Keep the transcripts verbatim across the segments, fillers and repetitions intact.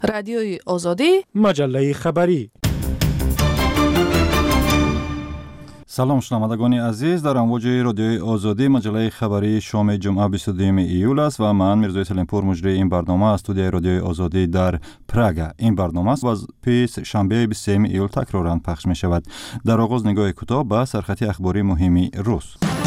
رادیوی آزادی، مجله خبری. سلام شنوندگان عزیز، در امواج رادیوی آزادی مجله خبری شام جمعه بیست و دوم ایول است و من میرزا سلیمپور مجری این برنامه از استودیوی رادیوی آزادی در پراگ. این برنامه از پیش شنبه بیست و سوم ایول تکرارا پخش می شود. در آغاز نگاه کوتاه به سرخط اخباری مهمی روز.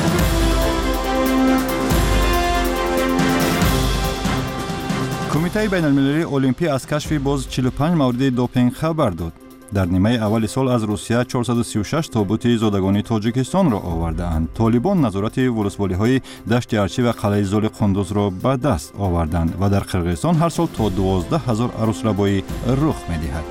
کمیته بین المللی المپی از کشف باز چهل و پنج مورد دوپینگ خبر داد. در نیمه اول سال از روسیه چهارصد و سی و شش تابوت زادگانی تاجیکستان را آوردند. طالبان نظارت ولسوالی‌های دشت ارچی و قلعه زل قندوز را به دست آوردند و در قرقیزستان هر سال تا دوازده هزار عروس ربایی رخ می‌دهد.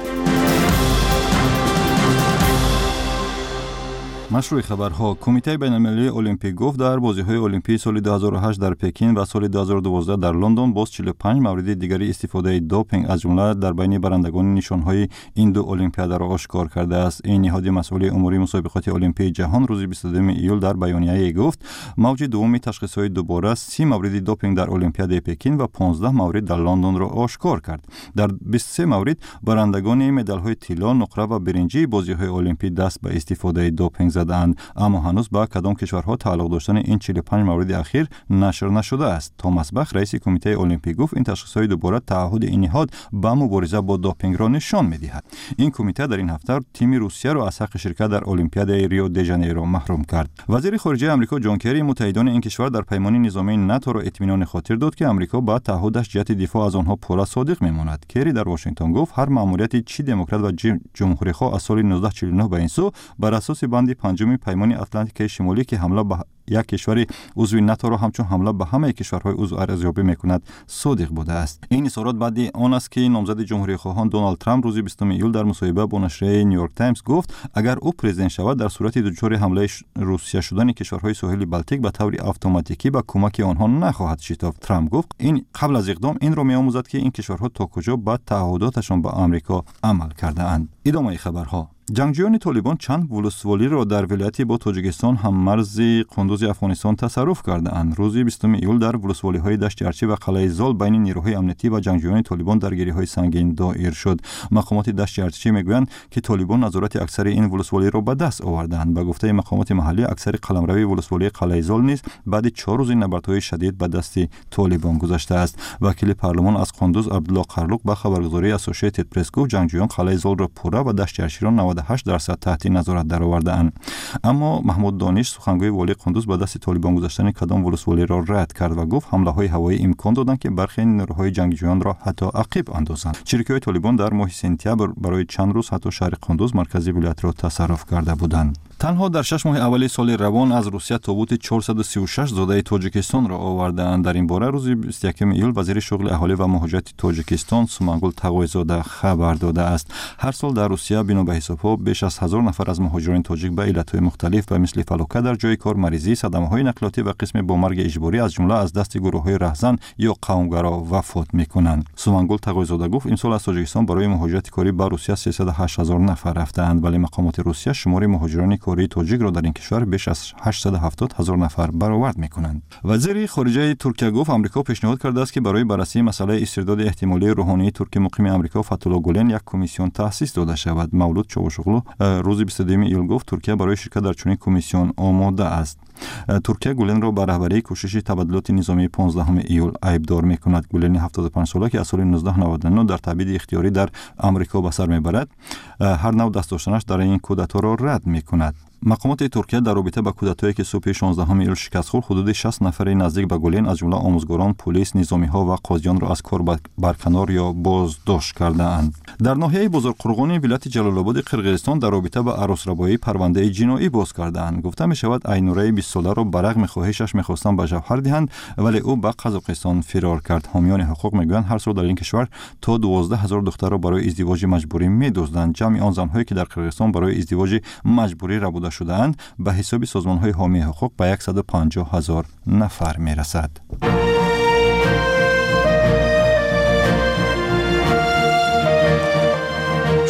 مشروع خبرها. کمیته بین المللی المپی گفت در بازی‌های المپی سال دو هزار و هشت در پکین و سال دو هزار و دوازده در لندن باز چهل و پنج مورد دیگری استفاده دوپینگ از جمله در بین برندگان نشان‌های این دو المپیاد را آشکار کرده است. این نهاد مسئول امور مسابقات المپی جهان روز بیست و دوم ایول در بیانیه گفت موج دوم تشخیص‌های دوباره سی مورد دوپینگ در المپیاد پکین و پانزده مورد در لندن را آشکار کرد. در بیست و سه مورد برندگان مدال‌های طلا، نقره و برنجی بازی‌های المپی دست به استفاده دوپینگ زدند، اما هنوز به کدام کشورها تعلق داشتن این چهل و پنج مورد اخیر نشر نشده است. توماس بخ رئیس کمیته المپی گفت این تشخیص‌های دوباره تعهد این نهاد به مبارزه با دوپینگ را نشان می‌دهد. این کمیته در این هفته تیم روسیه را از حق شرکت در المپیاد ریو دی ژانیرو محروم کرد. وزیر خارجه آمریکا جان کری متحدان این کشور در پیمان نظامی ناتو را اطمینان خاطر داد که آمریکا با تعهدش جهت دفاع از آنها پورا صادق می‌ماند. کری در واشنگتن گفت هر مأموریت چی دموکرات و جمهوری‌خواه از سال نوزده چهل و نه به این سو بر اساس بند پنجم پیمان اتلانتیک شمالی که حمله به یک کشور عضو ناتو را همچون حمله به همه کشورهای عضو ارزیابی میکند صادق بوده است. این اظهارات بعد آن است که نامزد جمهوری خواهان دونالد ترامپ روز بیستم ایول در مصاحبه با نشریه نیویورک تایمز گفت اگر او پرزیدنت شود در صورت دچار حمله روسیه شدن کشورهای ساحلی بالتیک به طور اتوماتیکی به کمک آنها نخواهد شتافت. ترامپ گفت این قبل از اقدام این را می‌آموزد که این کشورها تا کجا به تعهداتشان به آمریکا عمل کرده اند. ادامه خبرها. جنگجویان طالبان چند ولسوالی را در ولایتی با تاجیکستان هم مرز قندوز افغانستان تصرف کرده اند. روز بیستم ایول در ولسوالی‌های دشت ارچی و قلعه زال بین نیروهای امنیتی و جنگجویان طالبان درگیری‌های سنگین دایر شد. مقامات دشت ارچی میگویند که طالبان نظارت اکثر این ولسوالی را به دست آوردند. به گفته مقامات محلی اکثر قلمروی ولسوالی قلعه زال نیز بعد چهار روز نبردهای شدید به دست طالبان گذشته است. وکیل پارلمان از قندوز عبدالله قرلوق به خبرگزاری اسوسییتد پرس گفت جنگجویان قلعه زال را پوره و دشت ارچی را نود و هشت درصد تحت نظارت درآورده‌اند. اما محمود دانش سخنگوی والی قندوز به دست طالبان گذاشتن کدام ولسوالی را رد کرد و گفت حمله‌های هوایی امکان دادند که برخی نیروهای جنگجویان را حتی عقب اندازند. چریک‌های طالبان در ماه سپتامبر برای چند روز حتی شهر قندوز مرکزی ولایت را تصرف کرده بودند. تنها در شش ماه اولی سال روان از روسیه تابوت چهارصد و سی و شش زاده تاجیکستان را آوردند. در این باره روز بیست و یکم ایول وزیر شغل اهالی و مهاجرت تاجیکستان سومنگل تقوی‌زاده خبر داده است. هر سال در روسیه بنا به حساب‌ها بیش از هزار نفر از مهاجران تاجیک به علت‌های مختلف و مثل فلاکت در جای کار، مریضی، صدمه‌های نقلیاتی و قسم با مرگ اجباری از جمله از دست گروه‌های رهزن یا قومگرا وفات می‌کنند. سومنگل تقوی‌زاده گفت این سال از تاجیکستان برای مهاجرت کاری به روسیه سیصد و هشت هزار نفر رفتند، ولی مقامات روسیه شمار مهاجران کاری تاجیک را در این کشور بیش از هشتصد و هفتاد هزار نفر برآورد می‌کنند. وزیر خارجه ترکیه گفت آمریکا پیشنهاد کرده است که برای بررسی مسئله استرداد احتمالی روحانی ترک مقیم آمریکا فتولا گولن یک کمیسیون تأسیس داده شود. مولود چاوشوغلو روز بیست و دوم ایول گفت ترکیه برای شرکت در چنین کمیسیون آماده است. ترکیه گولن را به رهبری کوشش تبادلات نظامی پانزدهم ایول عیبدار می‌کند. گولن هفتاد و پنج ساله که از سال نوزده نود و نه در تبعید اختیاری در آمریکا به سر میبرد هر نوع دست داشتنش در این کودتا را رد می‌کند. مقامات ترکیه در رابطه با کودتایی که صبح شانزدهم ایول شکست خورد حدود شصت نفر نزدیک به گولن از جمله آموزگاران، پلیس، نظامی‌ها و قاضیان را از کار برکنار یا بازداشت کرده‌اند. در ناحیه بازارقرغان ولایت جلال آباد قرقیزستان در رابطه با عروس‌ربایی پرونده جنایی باز کرده‌اند. گفته می‌شود عینوره بیست ساله را برغم خواهشش می‌خواستند به جوهر دهند ولی او به قزاقستان فرار کرد. حامیان حقوق می‌گویند هر سال در این کشور تا دوازده هزار دختر را برای ازدواج مجبوری می‌دزدند. جمع آن زن‌هایی که در قرقیزستان برای ازدواج مجبوری ربوده شده‌اند به حساب سازمان‌های حامی حقوق به صد و پنجاه هزار نفر می‌رسد.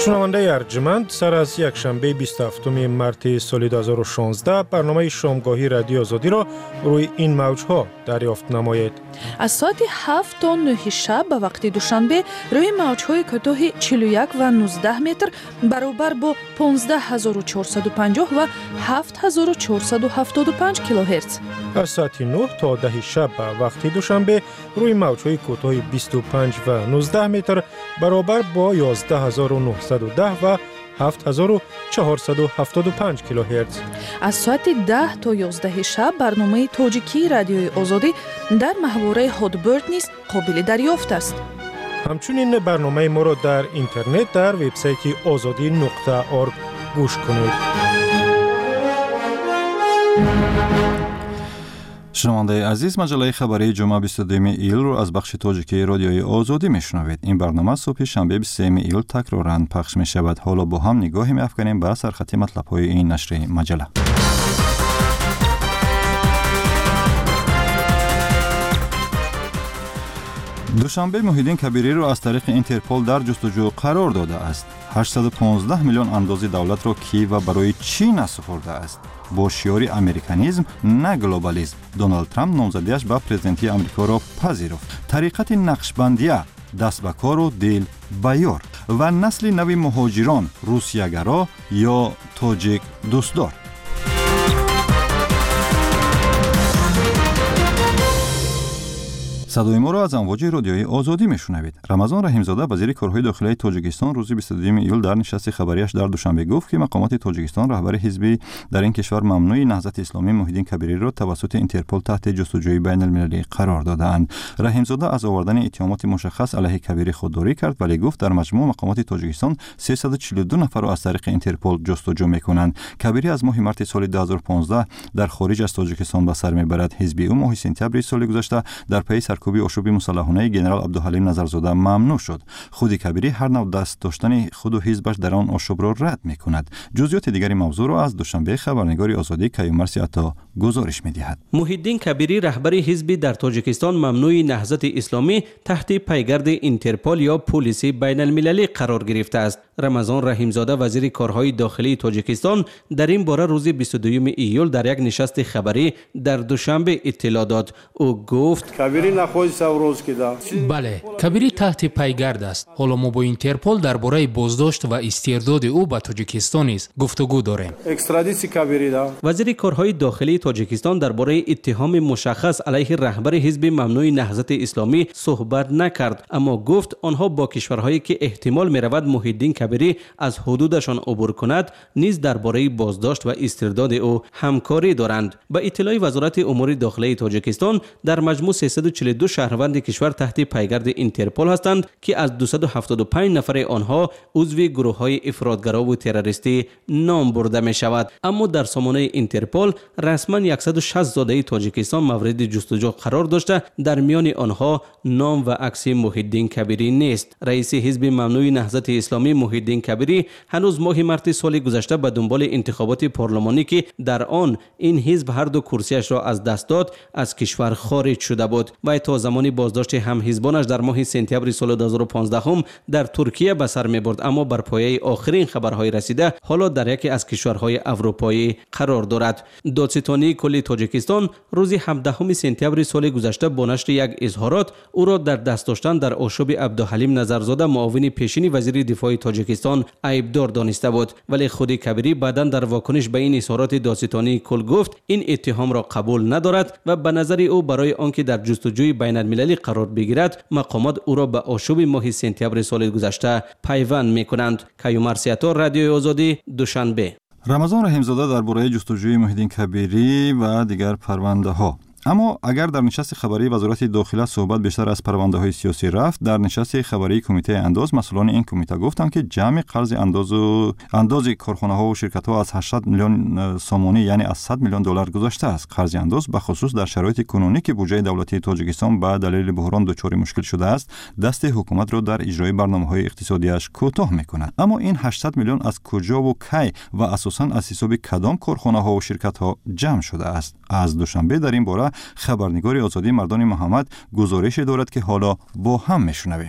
شنونده ارجمند، سر از یک شنبه بیست و هفتم مارس سال دو هزار و شانزده برنامه شامگاهی رادیو آزادی را روی این موج‌ها دریافت نمایید. از ساعت هفت تا نه شب به وقت دوشنبه روی موج‌های کوتاه چهل و یک و نوزده متر برابر با پانزده هزار و چهارصد و پنجاه و هفت هزار و چهارصد و هفتاد و پنج کیلوهرتز. از ساعت نه تا ده شب به وقت دوشنبه روی موج‌های کوتاه بیست و پنج و نوزده متر برابر با یازده هزار و نهصد و ده و هفت هزار و چهارصد و هفتاد و پنج کیلوهرتز. از ساعت ده تا یازده شب برنامه تاجیکی رادیوی آزادی در محوره هادبرد نیز قابل دریافت است. همچنین برنامه ما را در اینترنت در وبسایت آزادی نقطه org گوش کنید. شنونده عزیز، مجله خبری جمعه بیست و دو ایل رو از بخش تاجیکی رادیوی آزادی میشنوید. این برنامه صبح شنبه بیست و سه ایل تکرارا پخش می شود. حالا با هم نگاهی می‌افکنیم به سرخط مطلب‌های این نشر مجله. دوشنبه محیدین کبیری را از طریق اینترپل در جستجو قرار داده است. هشتصد و پانزده میلیون اندازه دولت را کیو برای چین سپرده است. با شعار امریکانیسم نه گلوبالیسم، دونالد ترامپ نامزدیش به پرزیدنتی آمریکا را پذیرفت. طریقت نقشبندیه، دست به کار و دل به یار و نسل نوی مهاجران، روسیه‌گرا یا تاجیک دوستدار. صدای ما را از امواج رادیوی آزادی میشنوید. رمضان رحیمزاده وزیر کارهای داخلی تاجیکستان روز بیست و دو ایل در نشست خبریش در دوشنبه گفت که مقامات تاجیکستان رهبر حزبی در این کشور ممنوع نهضت اسلامی محیدین کبیری را توسط اینترپل تحت جستجوی بین المللی قرار دادند. رحیمزاده از آوردن اتهامات مشخص علیه کبیری خودداری کرد، ولی گفت در مجموع مقامات تاجیکستان سیصد و چهل و دو نفر را از طریق اینترپل جستجو میکنند. کبیری از ماه مارس سال دو هزار و پانزده در خارج از تاجیکستان به سر میبرد. حزبی او ماه سپتامبر سال گذشته در پی کوبی آشوب مسلحانه ژنرال عبدالحلیم نظرزاده ممنوع شد. خود کبیری هر نوع دست داشتن خود و حزبش در آن آشوب را رد می‌کند. جزئیات دیگری موضوع را از دوشنبه خبرنگار آزادی کیومرث عطا گزارش می‌دهد. محیدین کبیری رهبر حزبی در تاجیکستان ممنوع نهضت اسلامی تحت پیگرد اینترپل یا پلیس بین المللی قرار گرفته است. رمضان رحیمزاده وزیر کارهای داخلی تاجیکستان در این باره روز بیست و دو ایول در یک نشست خبری در دوشنبه اطلاع داد. او گفت کبیری نخواهی سوروز کده. بله، کبیری تحت پیگرد است. حالا ما با اینترپل درباره بازداشت و استرداد او به تاجیکستان است گفتگو داریم. اکسترادیسی کبیری دا. وزیر کارهای داخلی تاجیکستان درباره اتهام مشخص علیه رهبر حزب ممنوع نهضت اسلامی صحبت نکرد، اما گفت آنها با کشورهایی که احتمال می‌رود محیدین کبیری از حدودشان عبور کند نیز درباره بازداشت و استرداد او همکاری دارند. با اطلاع وزارت امور داخلی تاجیکستان در مجموع سیصد و چهل و دو شهروند کشور تحت پیگرد اینترپل هستند که از دویست و هفتاد و پنج نفر آنها عضو گروه‌های افراطگرا و تروریستی نام برده می شود. اما در سامانه اینترپل رسما صد و شصت زاده تاجیکستان مورد جستجو قرار داشته، در میان آنها نام و عکس محیدین کبیری نیست. رئیس حزب ممنوع نهضت اسلامی محیدین کبیری هنوز ماه مارس سال گذشته به دنبال انتخابات پارلمانی که در آن این حزب هر دو کرسیش را از دست داد از کشور خارج شده بود و تا زمانی بازداشت هم حزبانش در ماه سپتامبر سال دو هزار و پانزده هم در ترکیه به سر می‌برد. اما بر پایه آخرین خبرهای رسیده حالا در یکی از کشورهای اروپایی قرار دارد. دادستانی کل تاجیکستان روز هفدهم سپتامبر سال گذشته با نشر یک اظهارات او را در دست داشتن در آشوب عبدالحلیم نظرزاده معاون پیشین وزیر دفاع تاجیکستان عیبدار دانسته بود، ولی خود کبیری بعداً در واکنش به این اظهارات دادستانی کل گفت این اتهام را قبول ندارد و به نظر او برای آنکه در جستجوی بین المللی قرار بگیرد مقامات او را به آشوب ماه سپتامبر سال گذشته پیوند می‌کنند. کیومرث عطا، رادیو آزادی، دوشنبه. رمضان رحیمزاده درباره جستجوی محیدین کبیری و دیگر پرونده‌ها. اما اگر در نشست خبری وزارت داخله صحبت بیشتر از پرونده‌های سیاسی رفت، در نشست خبری کمیته انداز مسئولان این کمیته گفتند که جمع قرض انداز و انداز کارخانه‌ها و شرکت‌ها از هشتصد میلیون سومانی یعنی از صد میلیون دلار گذشته است. قرض انداز به خصوص در شرایط کنونی که بودجه دولتی تاجیکستان به دلیل بحران دچار مشکل شده است، دست حکومت را در اجرای برنامه‌های اقتصادیش کوتاه می‌کند. اما این هشتصد میلیون از کجا و کی و اساساً از حساب کدام کارخانه‌ها و شرکت‌ها جمع شده است؟ از دوشنبه در این باره خبرنگار آزادی مردان محمد گزارش دارد که حالا با هم میشنویم.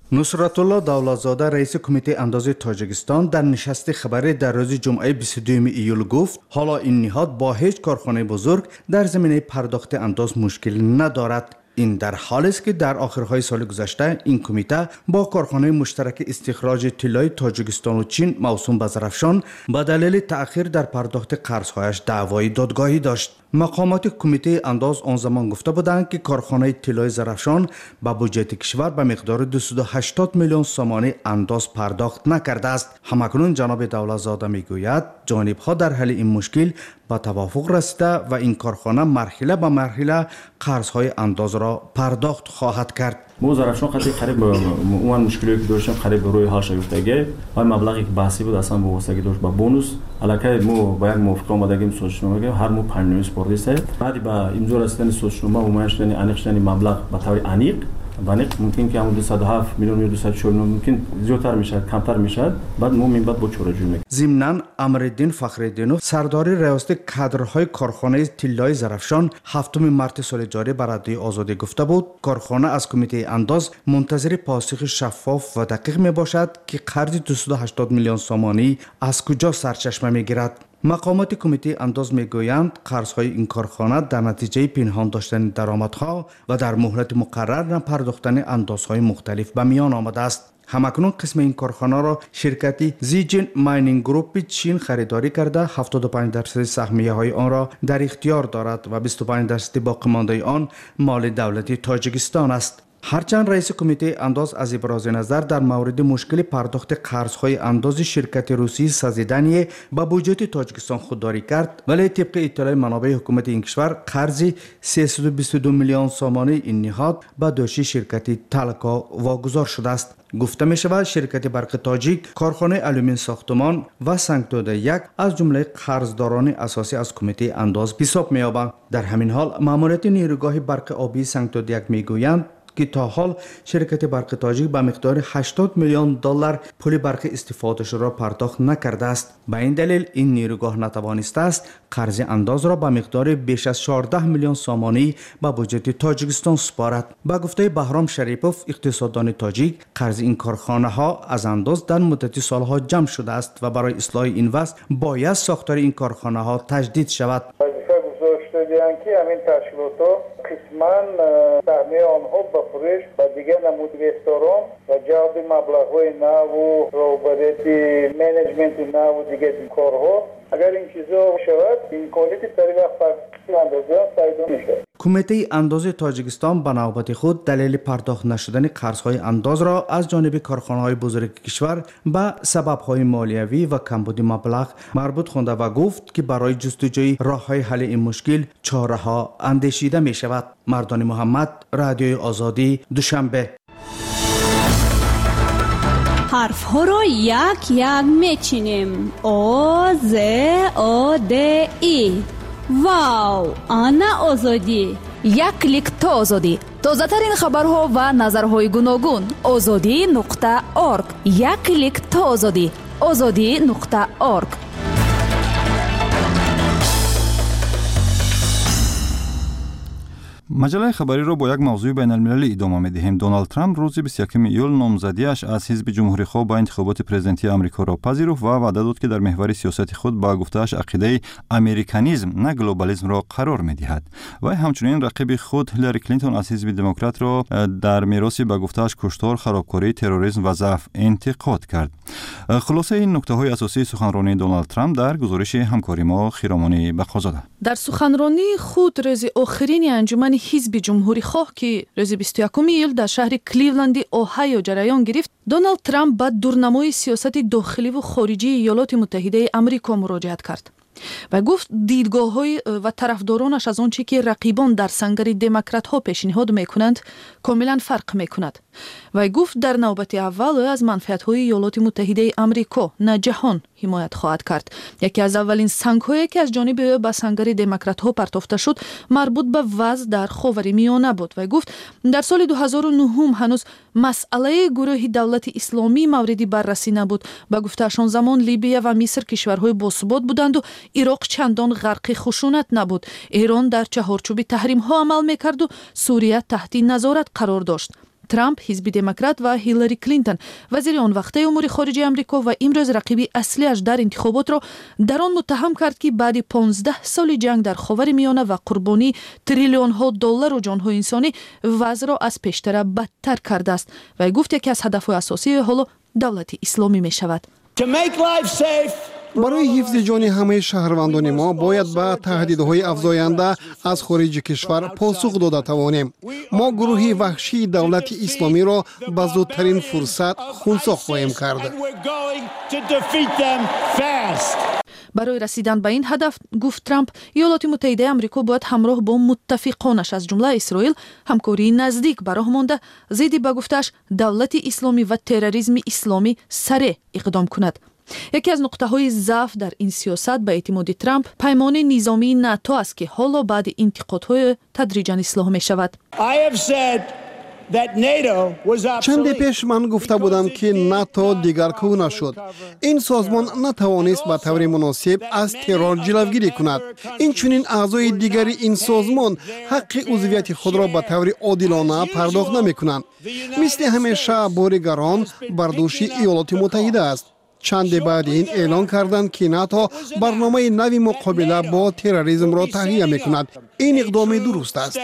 нусратулло давлатзода раиси кумитаи андози тоҷикистон дар нишасти хабарӣ дар рӯзи ҷумъаи бисту дуюми июл гуфт ҳоло ин ниҳод бо ҳеҷ корхонаи бузург дар заминаи пардохти андоз мушкил надорад. ин дар ҳоле аст ки дар охирҳои соли гузашта ин кумита бо корхонаи муштараки истихроҷи тиллои тоҷикистону чин мавсум ба зарафшон ба далели таъхир дар пардохти қарзҳояш даъвои додгоҳӣ дошт. мақомоти кумитаи андоз он замон гуфта буданд ки корхонаи тиллои зарафшон ба буҷети кишвар ба миқдори дуюст و ҳаштод миллион сомонӣ андоз пардохт накардааст. ҳамакнун ҷаноби давлатзода мегӯяд ҷонибҳо дар ҳалли ин мушкил ба тавофуқ расида ва ин корхона марҳила ба марҳила қарзҳои андозро пардохт хоҳад кард. мо зарафшон қати қариб умуман мушкилое ки доштем қариб рӯи ҳал шавифтаге ва маблағе ки баҳсӣ буд аслан вобастагӣ дошт ба бонус аллакай мо ба як мувофиқа омадагим созишнома ҳар мо панҷ спордиса баъди ба имзо расидани созишнома умуман шудани аниқ шудани маблағ ба таври аниқ баниқ мумкин ки ҳамон дуюст و ҳафт миллион ё дуюст و чор миллион мумкин зиёдтар мешавад камтар мешавад баъд мо минбаъд бо чораҷӯӣ мекунем. зимнан амриддин фахриддинов сардори раёсати кадрҳои корхонаи тиллои зарафшон ҳафтуми марти соли ҷорӣ ба радиои озодӣ гуфта буд корхона аз кумитаи андоз мунтазири посихи шаффоф ва дақиқ мебошад ки қарзи дуюст و ҳаштод миллион сомонӣ аз куҷо сарчашма мегирад. мақомоти кумитаи андоз мегӯянд қарзҳои ин корхона дар натиҷаи пинҳон доштани даромадҳо ва дар муҳлати муқаррар напардохтани андозҳои мухталиф ба миён омадааст. ҳамакнун қисми ин корхонаро ширкати Zijin Mining Group-и чин харидорӣ карда ҳафтоду панҷ дарсади саҳмияҳои онро дар ихтиёр дорад ва бисту панҷ дарсади боқимондаи он моли давлати тоҷикистон аст. ҳарчанд раиси кумитаи андоз аз ибрози назар дар мавриди мушкили пардохти қарзҳои андози ширкати русии Сазидание ба буҷети тоҷикистон худдорӣ кард, вале тибқи иттилои манобаи ҳукумати ин кишвар қарзи сесад و بیست و دو миллион сомонии ин ниҳод ба дошти ширкати Талко вогузор шудааст. гуфта мешавад ширкати барқи тоҷик, корхонаи алюмин сохтумон ва сангтода як аз ҷумлаи қарздорони асосӣ аз кумитаи андоз ҳисоб меёбанд. дар ҳамин ҳол маъмурияти нейрӯгоҳи барқи обии сангтода як мегӯянд ки то ҳол ширкати барқи тоҷик ба миқдори ҳаштод миллион доллар пули барқи истифодашуро пардохт накардааст. ба ин далел ин нейрӯгоҳ натавонистааст қарзи андозро ба миқдори беш аз чордаҳ миллион сомонӣ ба буҷети тоҷикистон супорад. ба гуфтаи Баҳром Шарипов, иқтисоддони тоҷик, қарзи ин корхонаҳо аз андоз дар муддати солҳо ҷамъ шудааст ва барои ислоҳи ин вазъ бояд сохтори ин корхонаҳо таҷдид шавад. ки ҳамин ташкилотҳо қисман саҳмияи онҳо ба фурӯш ба дигар намуди инвесторон ва ҷалби маблағҳои наву роҳбарияти менеҷменти наву дигар корҳо агар ин чизо шавад имконияти таривақт андоза пайдо мешавад. кумитаи андози тоҷикистон ба навбати худ далели пардохт нашудани қарзҳои андозро аз ҷониби корхонаҳои бузурги кишвар ба сабабҳои молиявӣ ва камбуди маблағ марбут хонда ва гуфт ки барои ҷустуҷӯи роҳҳои ҳалли ин мушкил чораҳо андешида мешавад. мардони муҳаммад, радиои озодӣ, душанбе. ҳарфҳоро як як мечинем. о з о д и. вау, ана озодӣ. як клик то озодӣ. тозатарин хабарҳо ва назарҳои гуногун. озодӣ нуқта орг. як клик то озодӣ. озодӣ нуқта орг. маҷалаи хабариро бо як мавзӯи байналмилалӣ идома медиҳем. Доналд Трамп рӯзи бисту якуми июл номзадиаш аз ҳизби ҷумҳурихоҳ ба интихоботи президентии Амрикоро пазируфт ва ваъда дод ки дар меҳвари сиёсати худ ба гуфтааш ақидаи американизм, на глобализмро қарор медиҳад. Вай ҳамчунин рақиби худ Ҳиллари Клинтон аз ҳизби демократро дар мероси ба гуфтааш куштор, харобкорӣ, терроризм ва заъф интиқод кард. хулосаи нуктаҳои асосии суханронии Доналд Трамп дар гузориши ҳамкори мо Хиромони Бақозода. дар суханронии худ рӯзи охирини анҷумани ҳизби ҷумҳурихоҳ ки рӯзи бисту якуми июл дар шаҳри Кливленди, Оҳайо ҷараён гирифт, Доналд Трамп ба дурнамои сиёсати дохиливу хориҷии Иёлоти Муттаҳидаи Амрико муроҷиат кард. ва гуфт дидгоҳҳои ва тарафдоронаш аз он чӣ ки рақибон дар сангари демократҳо пешниҳод мекунанд комилан фарқ мекунад. вай гуфт дар навбати аввал ӯ аз манфиатҳои Иёлоти Муттаҳидаи Амрико, на ҷаҳон ҳимоят хоҳад кард. яке аз аввалин сангҳое ки аз ҷониби ӯ ба сангари демократҳо партофта шуд марбут ба вазъ дар ховари миёна буд. вай гуфт дар соли ду ҳазору нӯҳум ҳанӯз масъалаи гурӯҳи давлати исломӣ мавриди баррасӣ набуд. ба гуфтааш он замон Либия ва Миср кишварҳои босубот буданду Ироқ чандон ғарқи хушунат набуд. Эрон дар чаҳорчӯби таҳримҳо амал мекарду Сурия таҳти назорат қарор дошт. ترامپ، حزب دموکرات و هیلاری کلینتون وزیر آن وقته امور خارجه آمریکا و امروز رقیب اصلیش در انتخابات را در آن متهم کرد که بعد پانزده سال جنگ در خاورمیانه و قربانی تریلیون ها دلار و جان های انسانی وضع را از پیشتر بدتر کرده است و گفت یکی از هدف‌های اساسی حالا دولت اسلامی می شود. برای حفظ جان همه شهروندان ما باید به تهدیدهای افزاینده از خارج کشور پاسخ داده توانیم. ما گروه وحشی دولت اسلامی را به زودترین فرصت خونسا خواهیم کرد. برای رسیدن به این هدف، گفت ترامپ، ایالات متحده آمریکا باید همراه با متفقانش از جمله اسرائیل همکاری نزدیک به راه مانده ضد به گفتش دولت اسلامی و تروریسم اسلامی سریع اقدام کند. یکی از نقطه های ضعف در این سیاست به اعتماد ترامپ پیمان نظامی ناتو است که حالا بعد انتقادهای تدریجاً اصلاح می شود. چند پیش من گفته بودم که ناتو دیگرگون نشد. این سازمان نتوانست به طور مناسب از ترور جلوگیری کند. این چنین اعضای دیگری این سازمان حق عضویت خود را به طور عادلانه پرداخت نمی کنند. مثل همیشه بارگران بر دوش ایالات متحده است. چند بعد این اعلان کردند که ناتو برنامه نوی مقابله با تروریسم را تهیه می کند. این اقدام درست است.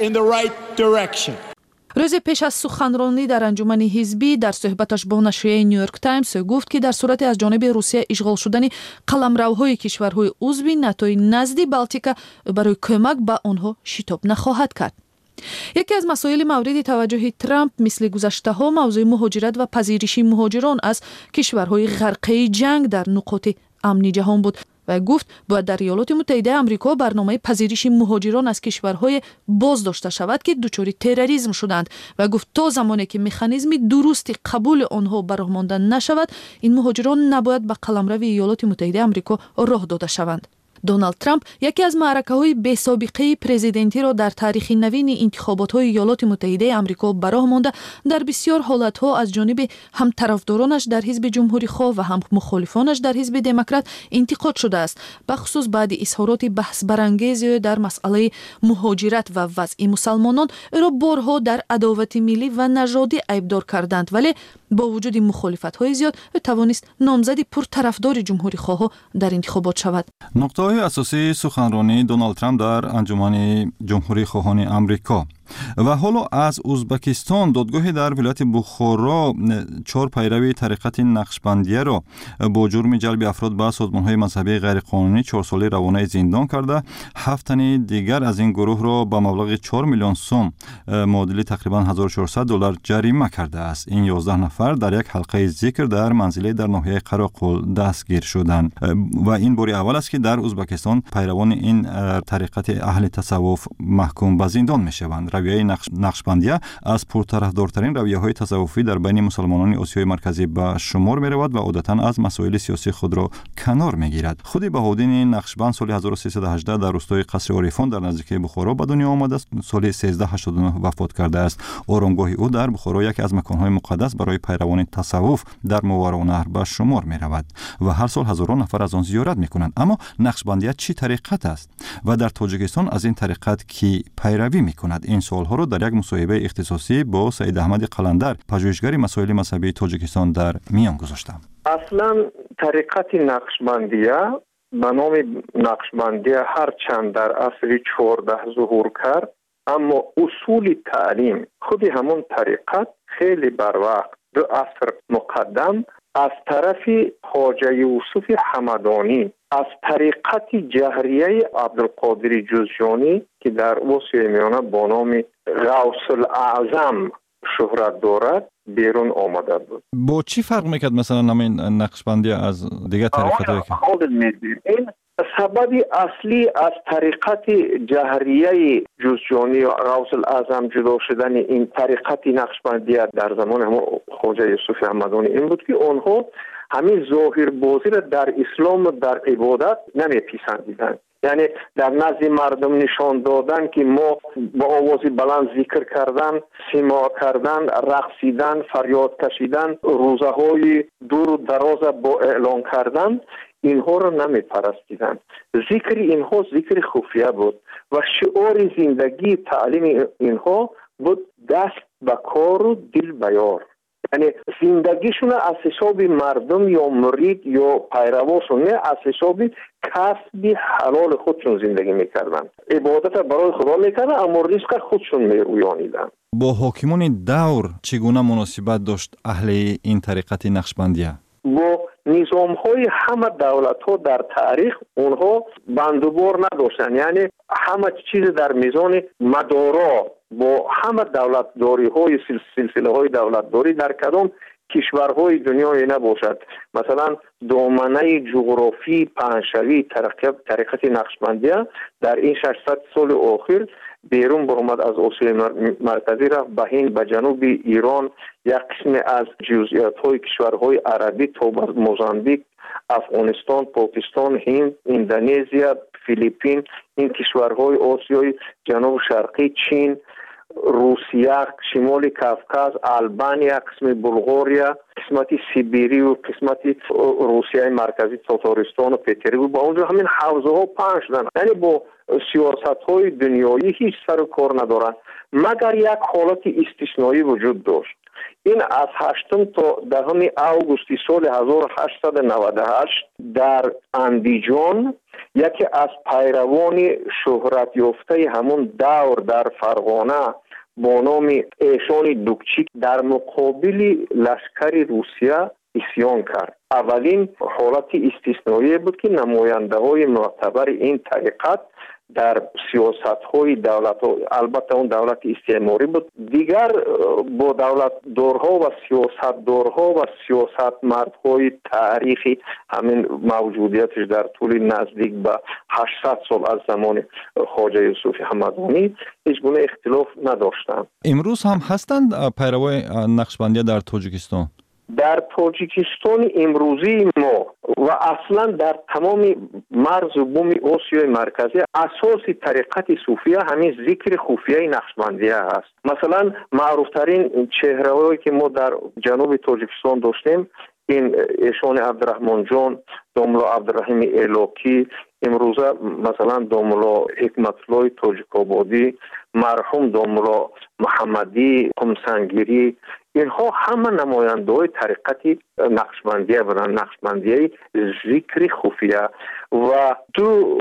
روز پیش از سخنرانی در انجمن حزبی در صحبتش با نشریه نیویورک تایمز گفت که در صورت از جانب روسیه اشغال شدن قلمروهای کشورهای عضو ناتو نزد بالتیکا برای کمک به آنها شتاب نخواهد کرد. یکی از مسائل مورد توجه ترامپ مثل گذشته ها موضوع مهاجرت و پذیرش مهاجران از کشورهای غرقه جنگ در نقاط امنی جهان بود و گفت باید در ایالات متحده آمریکا برنامه پذیرش مهاجران از کشورهای باز داشته شود که دچار تروریسم شدند و گفت تا زمانی که مکانیزم درست قبول آنها به راه مانده نشود این مهاجران نباید به قلمرو ایالات متحده آمریکا راه داده شوند. دونالد ترامپ یکی از معرکه‌های بی‌سابقه پرزیدنتی را در تاریخ نوین انتخابات‌های ایالات متحده آمریکا به راه مانده در بسیار حالت‌ها از جانب هم طرفدارانش در حزب جمهوری خواه و هم مخالفانش در حزب دموکرات انتقاد شده است، بخصوص بعد اظهارات بحث برانگیز در مسئله مهاجرت و وضع مسلمانان را بارها در عداوت ملی و نژادی عیبدار کردند، ولی با وجود مخالفت‌های زیاد توانست نامزد پرطرفدار جمهوری خواه در انتخابات شود. نقطه‌های اساسی سخنرانی دونالد ترامپ در انجمن جمهوری خواهان آمریکا و حالا از ازبکستان دادگاهی در ولایت بخارا چهار پیروی طریقت نقشبندیه را با جرم جلب افراد به سازمان‌های مذهبی غیرقانونی چهار ساله روانه زندان کرده. هفت تن دیگر از این گروه را با مبلغ چهار میلیون سوم معادل تقریبا هزار و چهارصد دلار جریمه کرده است. این یازده نفر در یک حلقه ذکر در منزلی در ناحیه قراقل دستگیر شدند و این بار اول است که در ازبکستان پیروان این طریقت اهل تصوف محکوم به زندان می‌شوند. رویه نقش نقشبندیه از پرطرفدارترین رویه‌های تصوفی در بین مسلمانان آسیای مرکزی به شمار می‌رود و عادتاً از مسائل سیاسی خود را کنار می‌گیرد. خود بهاءالدین نقشبند سال هزار و سیصد و هجده در روستای قصر عارفان در نزدیکی بخارا به دنیا آمده است. سال سیزده هشتاد و نه وفات کرده است. آرامگاه او در بخارا یکی از مکان‌های مقدس برای پیروان تصوف در ماورا نهر به شمار می‌رود و هر سال هزاران نفر از آن زیارت می‌کنند. اما نقشبندیه چی طریقت است و در تاجیکستان از این طریقت کی پیروی می‌کند؟ این سوال‌ها را در یک مصاحبه اختصاصی با سعید احمد قلندر، پژوهشگر مسائل مذهبی تاجیکستان در میان گذاشتم. اصلا طریقت نقشبندیه به نام نقشبندیه هر چند در عصر چهارده ظهور کرد، اما اصول تعلیم خود همون طریقت خیلی بر وقت دو عصر مقدم از طرف خواجه یوسف حمدانی از طریقت جهریه عبدالقادر جوزجانی که در آسیای میانه با نام غوث الاعظم شهرت دارد بیرون آمده بود. با چی فرق میکرد مثلا نام نقشبندی از دیگه طریقت‌هایی که خود می‌دید؟ این سبب اصلی از طریقت جهریه جوزجانی و غوث الاعظم جدا شدن این طریقت نقشبندی در زمان هم خواجه یوسف حمدانی این بود که آنها همین ظاهر بازی را در اسلام و در عبادت نمیپسندیدند. یعنی در نزد مردم نشان دادن که ما با آواز بلند ذکر کردن، سیما کردن، رقصیدن، فریاد کشیدن، روزه های دور و دراز با اعلان کردن، اینها را نمی پرستیدن. ذکر اینها ذکر خفیه بود و شعار زندگی تعلیم اینها بود دست به کار و دل بیار. یعنی زندگیشون از حساب مردم یا مرید یا پیرواشون نه، از حساب کسب حلال خودشون زندگی میکردن، عبادت برای خدا میکردن، اما رزق خودشون میرویانیدن. با حاکمان دور چگونه مناسبت داشت اهل این طریقت نقشبندیه؟ با نظام های همه دولت ها در تاریخ اونها بندوبار نداشتن، یعنی همه چیز در میزان مدارا با همه دولت داری های سلسله های دولت داری در کدام کشورهای دنیای نباشد. مثلا دامنه جغرافی پنجشوی طریقت نقشبندیه در این ششصد سال اخیر بیرون برآمد از آسیای مرکزی رفت به هند، به جنوب ایران، یک قسم از جزئیات های کشورهای عربی تا موزامبیک، افغانستان، پاکستان، هند، اندونزیا، فیلیپین، این کشورهای آسیای جنوب شرقی، چین، روسیه، شمال کافکاز، آلبانیا، قسم بلغاریا، قسمت سیبری و قسمت روسیه مرکزی، تاتارستان و پترزبورگ، با اونجا همین حوزه ها پنج دارن. یعنی با سیاست های دنیایی هیچ سر و کار ندارن، مگر یک حالت استثنایی وجود داشت. این از هشتم تا دهم اوگوست سال هزار و هشتصد و نود و هشت در اندیجان یکی از پیروان شهرت یافته همون دور در فرغانه با نام ایشان دوکچیک در مقابل لشکر روسیه اسیان کرد. اولین حالت استثنایی بود که نماینده های معتبر این طریقت در سیاست های دولت ها، البته اون دولت استعماری بود، دیگر با دولت دارها و سیاست دارها و سیاست مردهای تاریخی همین موجودیتش در طول نزدیک به هشتصد سال از زمان خواجه یوسف همدانی هیچ گونه اختلاف نداشتند. امروز هم هستند پیروای نقشبندی در تاجیکستان؟ در تاجیکستان امروزی ما و اصلا در تمام مرز و بوم آسیای مرکزی اساس طریقت صوفیه همین ذکر خفیه نقشبندیه هست. مثلا معروفترین چهره‌هایی که ما در جنوب تاجیکستان داشتیم این ایشان عبدالرحمن جان، داملا عبدالرحیم ایلاکی، امروزه مثلا داملا حکمت الله تاجیک‌آبادی، مرحوم داملا محمدی قمسنگیری، اینها همه نماینده های طریقت نقشبندیه بودن، نقشبندیه ذکر خفیه. و دو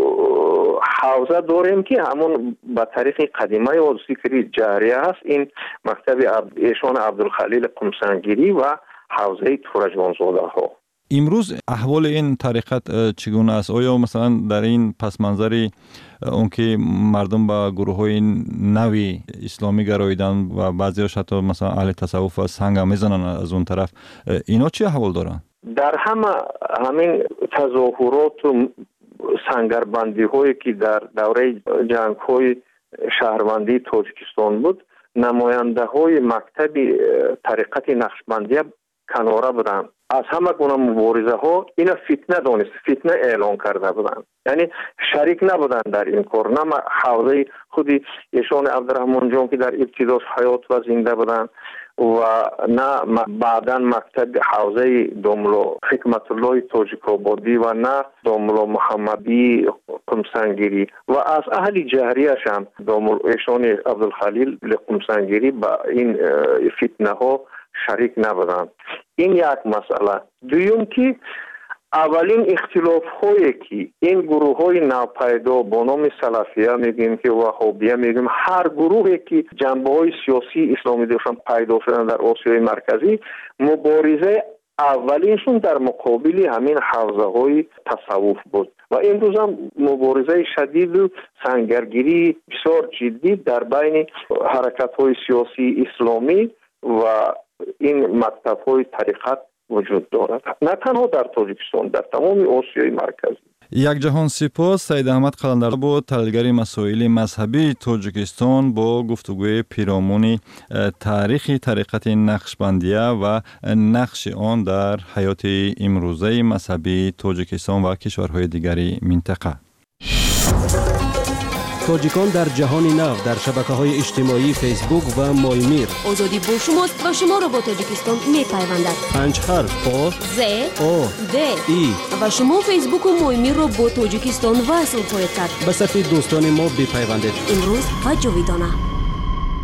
حوزه داریم که همون به طریق قدیمه یا ذکر جاریه هست، این مکتب ایشان عبدالخلیل قمسنگیری و حوزه تورجوانزاده ها. امروز احوال این طریقت چگونه است؟ آیا مثلا در این پس منظری اون که مردم با گروه های نوی اسلامی گراییدن و بعضی هاش حتی مثلا اهل تصوف و سنگ هم میزنن از اون طرف، اینا چی احوال دارن؟ در همه همین تظاهرات و سنگربندی هایی که در دوره جنگ های شهروندی تاجیکستان بود، نماینده های مکتب طریقت نقشبندیه کناره بودن. از همه گونه مبارزه ها اینا فتنه دانست، فتنه اعلان کرده بودن، یعنی شریک نبودن در این کار. نه حوزه خودی ایشان عبدالرحمن جان که در ابتداش حیات و زنده بودن و نه بعداً مکتب حوزه داملا حکمت الله تاجیک‌آبادی و نه داملا محمدی قمسنگیری و از اهل جهریش هم داملا ایشان عبدالخلیل قمسنگیری با این فتنه ها شریک نبودند. این یک مسئله. دوم که اولین اختلاف هایی که این گروه های ناپیدا با نام سلفیه میگیم که وهابیه میگیم، هر گروهی که جنبه های سیاسی اسلامی داشتن پیدا شدن در آسیای مرکزی، مبارزه اولینشون در مقابل همین حوزه های تصوف بود و امروز هم مبارزه شدید و سنگرگیری بسیار جدی در بین حرکت های سیاسی اسلامی و این مکتب های طریقت وجود دارد، نه تنها در تاجیکستان، در تمام آسیای مرکزی. یک جهان سپاس. سید احمد قلندر بود، تحلیلگر مسائل مذهبی تاجیکستان، با گفتگوی پیرامون تاریخ طریقت نقشبندیه و نقش آن در حیات امروزه مذهبی تاجیکستان و کشورهای دیگری منطقه. تاجیکان در جهان نو در شبکه‌های اجتماعی فیسبوک و مایمیر. آزادی با شماست و شما را با تاجیکستان می‌پیوندد. پنج حرف پا ز او د ای و شما فیسبوک و مایمیر را با تاجیکستان وصل خواهید کرد. به صفحه دوستان ما بپیوندید. امروز و جاویدانه.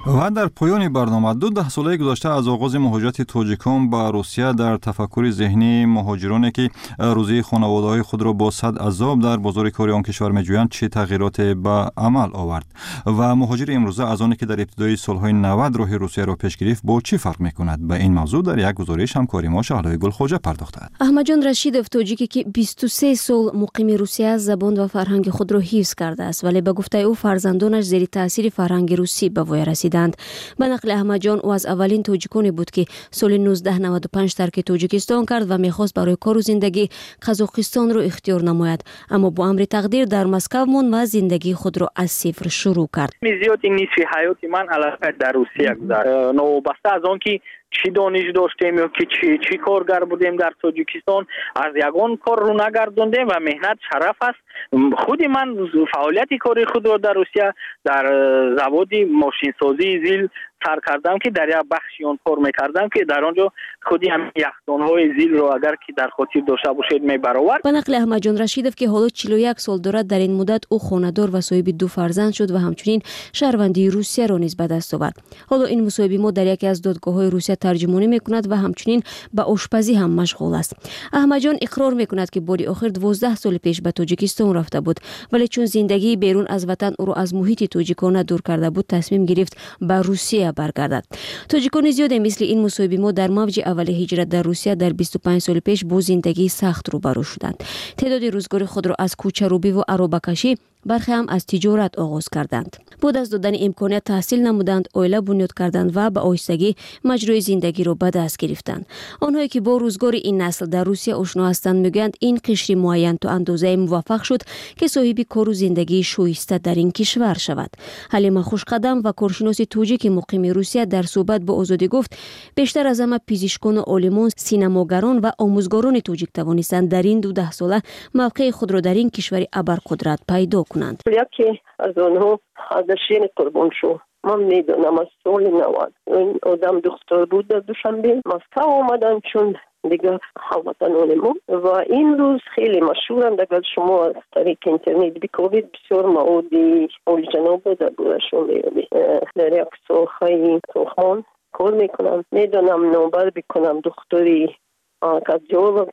و در پایان برنامه دو ده ساله گذشته از آغاز مهاجرت تاجیکان به روسیه در تفکر ذهنی مهاجرانی که روزی خانواده‌های خود را با صد عذاب در بازار کاری آن کشور می‌جویند چه تغییرات به عمل آورد و مهاجر امروزه از آنی که در ابتدای سالهای نود راه روسیه را پیش گرفت با چی فرق می‌کند؟ به این موضوع در یک گزارش همکاری ما شهلای گلخواجه پرداخته است. احمد جان رشیدов تاجیکی که بیست و سه سال مقیم روسیه است، زبان و فرهنگ خود را حفظ کرده است، ولی به گفته او فرزندانش زیر تاثیر فرهنگ روسی به وی رسیدند. به نقل احمد جان او از اولین تاجیکانی بود که سال نوزده نود و پنج ترک تاجیکستان کرد و میخواست برای کار و زندگی قزاقستان را اختیار نماید، اما با امر تقدیر در مسکو ماند و زندگی خود را از صفر شروع کرد. زیاد این نصف حیات من علاقه در روسیه گذشت، نوبسته از آن که چی دانش داشتیم یا که چی چی کارگر بودیم در تاجیکستان، از یگان کار رو نگردوندیم و مهنت شرف است. خود من فعالیت کاری خود را در روسیه در زواد ماشین سازی زیل سر کردم که در یک بخشی اون کار میکردم که در آنجا خودی هم یخدان‌های زیل رو اگر که در خاطر داشته باشید میبرآورد. به نقل احمد جان رشیدov که حالا چهل و یک سال دارد، در این مدت او خانه‌دار و صاحب دو فرزند شد و همچنین شهروندی روسیه را نیز به دست آورد. حالا این مصاحبه ما در یکی از دادگاه‌های روسیه ترجمانی میکند و همچنین به آشپزی هم مشغول است. احمد جان اقرار میکند که باری آخر دوازده سال پیش به تاجیکستان رفته بود، ولی چون زندگی بیرون از وطن او را از محیط تاجیکانه دور کرده بود، تصمیم گرفت به روسیه برگردد. تاجیکان زیاد مثل این مصاحبه ما در موج اول هجرت در روسیه در بیست و پنج سال پیش با زندگی سخت روبرو شدند. تعداد روزگار خود را از کوچه روبی و عرابه‌کشی، برخی هم از تجارت آغاز کردند. بعد از دادن امکانیت تحصیل نمودند، عائله بنیاد کردند و به آهستگی مجرای زندگی را به دست گرفتند. آنهایی که با روزگار این نسل در روسیه آشنا هستند میگویند این قشر معین تا اندازه موفق شد که صاحب کار و زندگی شایسته در این کشور شود. حلیمه خوشقدم و کارشناس تاجیک مقیم روسیه در صحبت با آزادی گفت بیشتر از همه پزشکان و عالمان، سینماگران و آموزگاران تاجیک توانستند در این دو ده ساله موقع خود را در این کشور ابرقدرت پیدا کنند. یکی از آنها حضرت قربان شد. من میدونم از سال نود این آدم دختر بود در دوشنبه مسکو آمدن چون دیگه هموطنان ما و این روز خیلی مشهورند. اگر شما از طریق اینترنت بکوبید بسیار موادی اولجناب در بورشون میابید. در یک ساخه ساختمان کار میکنم. میدونم نوبر بکنم دختری کاردیولوگ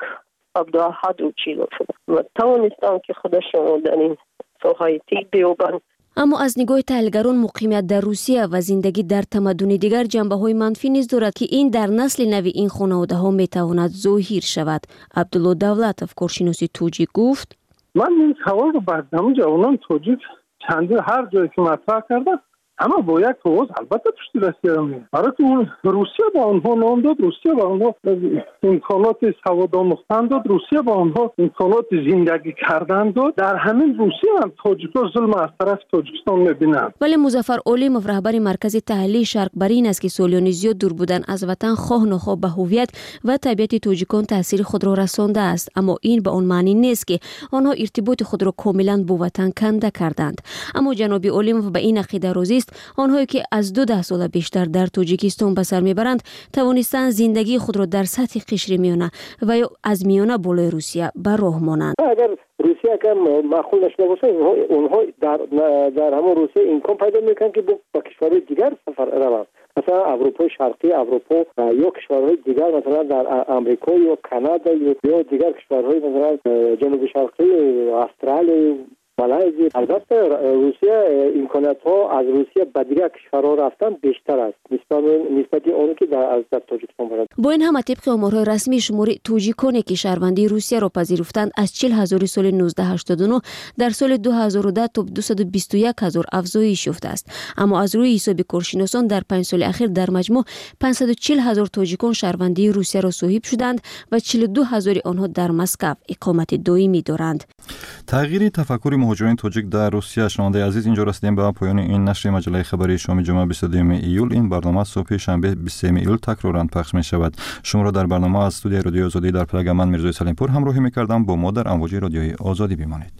عبداحد و چیلو شد و توانستم که خودشون در این ساخه تیک بیابند. اما از نگاه تحلیلگران مقیمیت در روسیه و زندگی در تمدن دیگر جنبه‌های منفی نیز دارد که این در نسل نوی این خانواده‌ها میتواند ظاهر شود. عبدالله دولتов کارشناس تاجیک گفت من این سوال رو برنامه جوانان تاجیک چند هر جایی که مطرح کردم اما با یک فوز البته پشتی روسیه رو میگه. برای که اون روسیه با آنها نام داد، روسیه با آنها امکانات سواد آموختن داد، روسیه با آنها امکانات زندگی کردن داد. در همین روسیه هم تاجیک‌ها ظلم از طرف تاجیکستان میبینند. ولی مظفر علیمov رهبر مرکز تحلیل شرق بر این است که سالیان زیاد دور بودن از وطن خواه نخواه به هویت و طبیعت تاجیکان تاثیر خود را رسانده است، اما این به آن معنی نیست که آنها ارتباط خود را کاملا با وطن کنده کردند. اما جناب علیمov به این عقیده راضی است آنهایی که از دو ده سال بیشتر در تاجیکستان به سر میبرند توانستند زندگی خود را در سطح قشر میانه و یا از میانه بالای روسیه به راه مانند. اگر روسیه که معقول نشده باشه اونها در در همون روسیه امکان پیدا میکنند که با کشورهای دیگر سفر روند، مثلا اروپای شرقی، اروپا یا کشورهای دیگر، مثلا در امریکا یا کانادا یا دیگر کشورهای مثلا جنوب شرقی، استرالیا، مالزی. البته روسیه امکانات ها از روسیه به دیگر کشورها رفتن بیشتر است نسبت اون که در از تاجیکستان بود. با این همه طبق آمارهای رسمی شمار تاجیکانی که شهروندی روسیه را پذیرفتند از چهل هزار سال نوزده هشتاد و نه در سال دو هزار و ده تا دویست و بیست و یک هزار افزایش یافته است. اما از روی حساب کارشناسان در پنج سال اخیر در مجموع پانصد و چهل هزار تاجیکان شهروندی روسیه را صاحب شدند و چهل و دو هزار آنها در مسکو اقامت دائمی دارند. تغییر تفکر مهاجرین تاجیک در روسیه. شنونده عزیز، اینجا رسیدیم به پایان این نشر مجله خبری شام جمعه بیست و دو ایول. این برنامه صبح شنبه بیست و سه ایول تکرارا پخش می شود. شما را در برنامه از استودیوی رادیو آزادی در پلاگ من میرزا سلیمپور همراهی می کردم. با ما در امواج رادیوی آزادی بمانید.